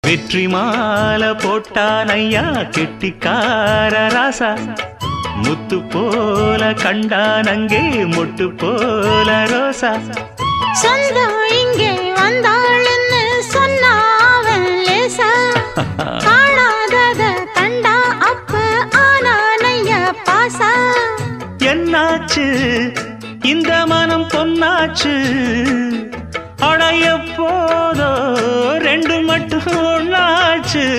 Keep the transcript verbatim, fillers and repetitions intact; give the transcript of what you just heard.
வெற்றி மாலை போட்டான் ஐயா கெட்டிக்கார ராசா முத்து போல கண்டான் அங்கே மொட்டு போல ரோசா சொந்தம் இங்கே வந்தாள்னு சொன்னாவன் லேசா காணாதத கண்டா அப்ப ஆனானையா பாசா என்னாச்சு இந்த மனம் பொன்னாச்சு அடைய போதோ ரெண்டு மட்டும் ஒன்னாச்சு